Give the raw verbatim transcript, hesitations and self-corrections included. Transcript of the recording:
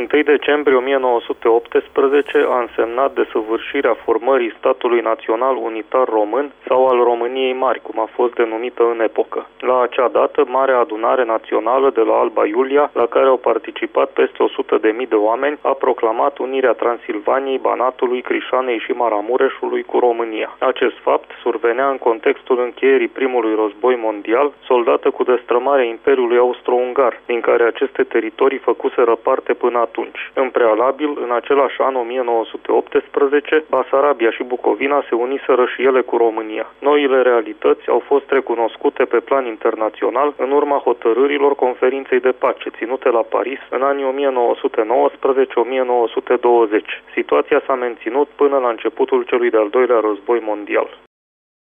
întâi decembrie o mie nouă sute optsprezece a însemnat desăvârșirea formării statului național unitar român sau al României Mari, cum a fost denumită în epocă. La acea dată, Marea Adunare Națională de la Alba Iulia, la care au participat peste o sută de mii de oameni, a proclamat unirea Transilvaniei, Banatului, Crișanei și Maramureșului cu România. Acest fapt survenea în contextul încheierii primului război mondial, soldată cu destrămarea Imperiului Austro-Ungar, din care aceste teritorii făcuseră parte până atunci. În prealabil, în același an o mie nouă sute optsprezece, Basarabia și Bucovina se uniseră și ele cu România. Noile realități au fost recunoscute pe plan internațional în urma hotărârilor Conferinței de Pace ținute la Paris în anii o mie nouă sute nouăsprezece - o mie nouă sute douăzeci. Situația s-a menținut până la începutul celui de-al doilea război mondial.